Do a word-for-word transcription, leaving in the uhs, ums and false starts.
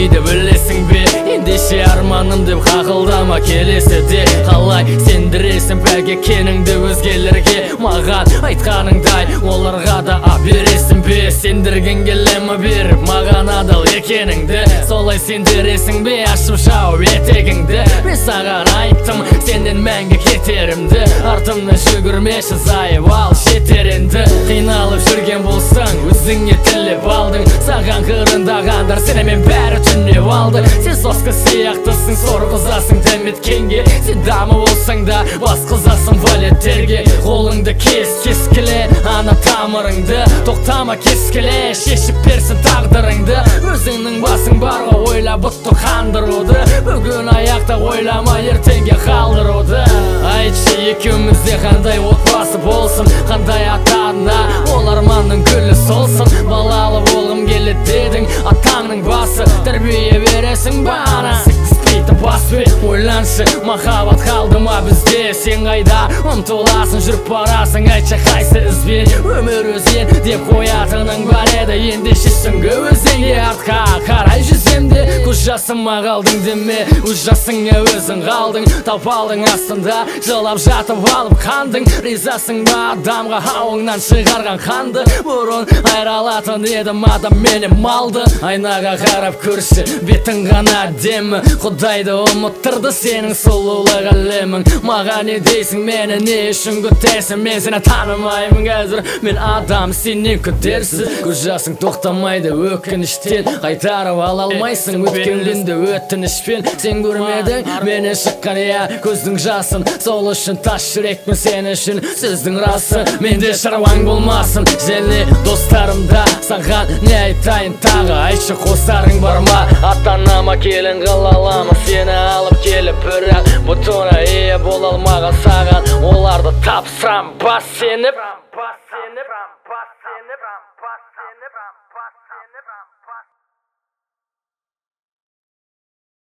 дейді білесің бе, ендеше арманым деп қақылдама келесі де. Қалай сендіресің пәк екеніңді өзгелерге, маған айтқаныңдай оларға да бересің бе? Сендірген келемі беріп маған адал екеніңді, солай сендіресің бе ашып жауып етегіңді? Мен саған айттым сенден мәңгі кетерімді, артымнан жүгірмеші зайып ал жетер енді. Қиналып жүрген болсаң өзіңе тілеп алдың, саған қырындағандар сенімен бәрі түнеп алды. Сен соска сияқтысың, сорғызасың дәметкенге, сен дамы болсаң да басқызасың валеттерге. Қолыңды кес, кескіле ана тамырыңды, тоқтама кескіле шешіп берсін тағдырыңды. Өзіңнің басың барға ойла бұтты қандыруды, бүгін аяқта ойлама ертеңге қалдыруды. Айтшы екеумізде қандай отбасы болсын, қандай ата-ана, ол арманның гүлі солсын. Балалы болғым келеді дедің, атаңның басы тәрбие бересің бана. Сікіспейті баспен ойланшы, махаббат қалды ма бізде? Сен қайда ұмтыласың, жүріп барасың, айтшы қайсы ізбен? Өмір өзен деп қоятының бар еді, ендеше сүңгі өзенге артқа қарай жүземде. Көз жасыма қалдың деме, өз жасыңа өзің қалдың, тапалдың астында жылап жатып алып қандың. Ризасың ба адамға ауыңнан шығарған қанды? Бұрын айралатын едім адам менен малды. Айнаға қарап көрші, бетің ғана демі, Құдайды ұмыттырды сенің сұлулық әлемің. Маған не дейсің, мені не үшін күтесің? Мен сені танымаймын қазір, мен адам, сенен күтерсіз. Көз жасың тоқтамайды өкініштен, қайтарып ала алмайсың өткен күнді өтінішпен. Сен көрмедің мені шыққан я көздің жасын, сол үшін тас жүрекпін сен үшін сөздің расы. Менде шаруаң болмасын және достарымда, саған не айтайын тағы? Айтшы қосарың бар ма? Ата-анама келін қылаламын сені алып келіп, бірақ бұтына ие бола алмаған саған оларды тапсырам бас сеніп.